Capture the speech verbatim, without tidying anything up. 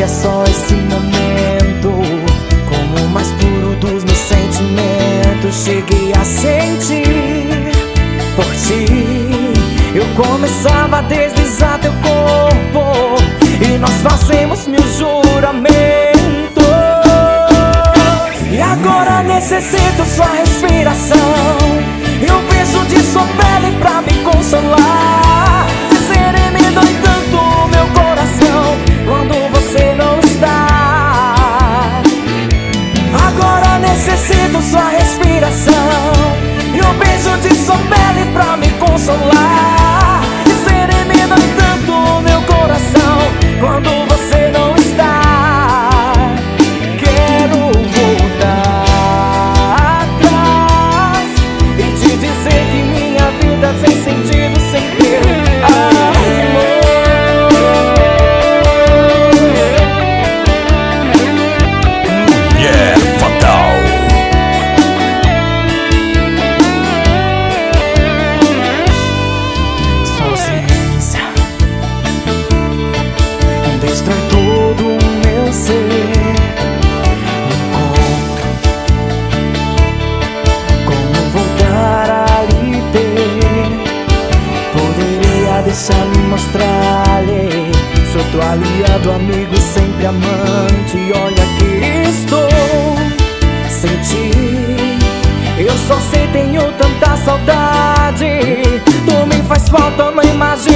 é só esse momento, como o mais puro dos meus sentimentos. Cheguei a sentir por ti, eu começava a deslizar teu corpo, e nós fazemos mil juramentos. E agora necessito sua respiração, eu beijo de sua pele pra me consolar. Dizer me dói tanto o meu coração quando você não está. Agora necessito sua respiração, eu beijo de sua pele pra me consolar. Dizer me dói tanto o meu coração quando você não está. Quero voltar atrás e te dizer que minha vida tem sentido sem teu amor. Yeah, fatal. Sua ausência destrói todo o meu ser. Me encontro, como voltar a lhe ter? Poderia deixar-me mostrar-lhe, sou teu aliado, amigo, sempre amante. Olha que estou sem ti, eu só sei tenho tanta saudade. Tu me faz falta, não imagino